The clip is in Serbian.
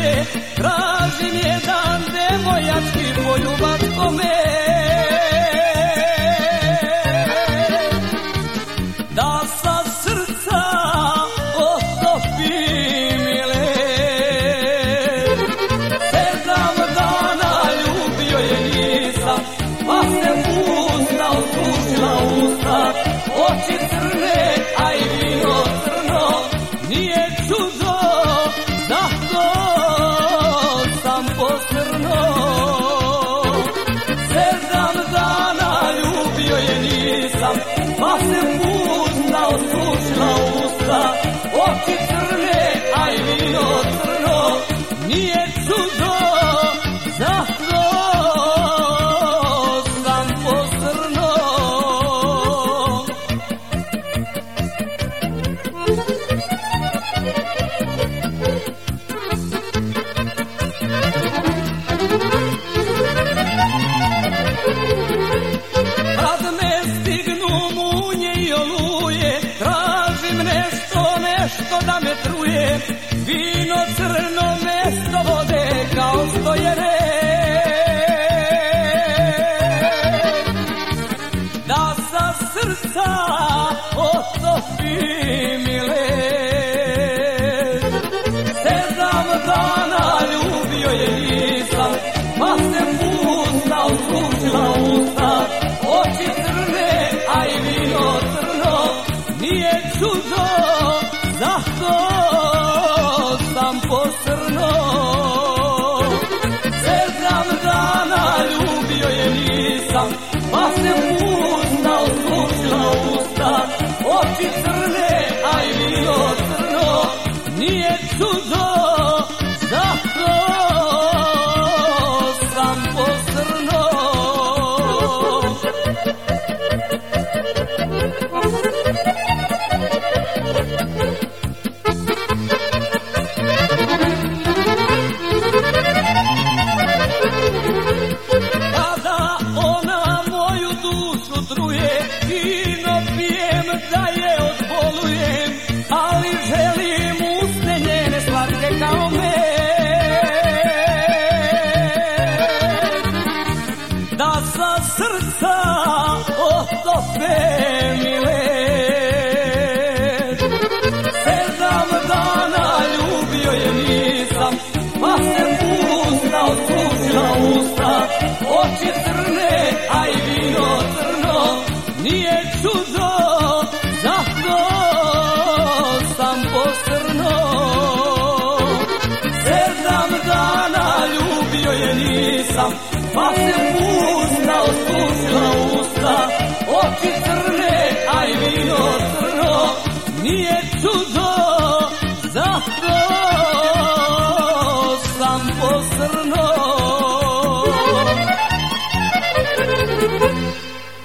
čuje, tražim jedan devojački poljubačkome. Da sa srca otopim mile. 7 dana ljubio je nisam, pa se pusta osušila usta. Oči crne, a i vino crno, nije čudo, zato sam posrno. 7 dana ljubio je nisam, pa se pusta osušila usta. Oči crne, a i vino crno, nije čudo, zato sam posrno. Kad me stignu munje i oluje, tražim nešto da me truje. Vino crno mesto vode kao što je red. Da sa srca otopim mile. 7 dana ljubio je nisam, pa se pusta osušila usta. Oči crne, a i vino crno, nije čudo, zato sam posrno. 7 dana ljubio je nisam, pa se pusta osušila usta. Oči crne, a i vino crno, nije čudo, zato sam posrno. Kada ona moju dušu truje, vino pijem da je odbolujem, ali želim usne njene slatke kao med. Da sa srca otope mile. 7 dana ljubio je nisam, pa se pusta osušila usta. Oči crne, a i vino crno, nije čudo, zato sam posrno. 7 dana ljubio je nisam, pa se pusta osušila usta. Oči crne, a i vino crno, nije čudo.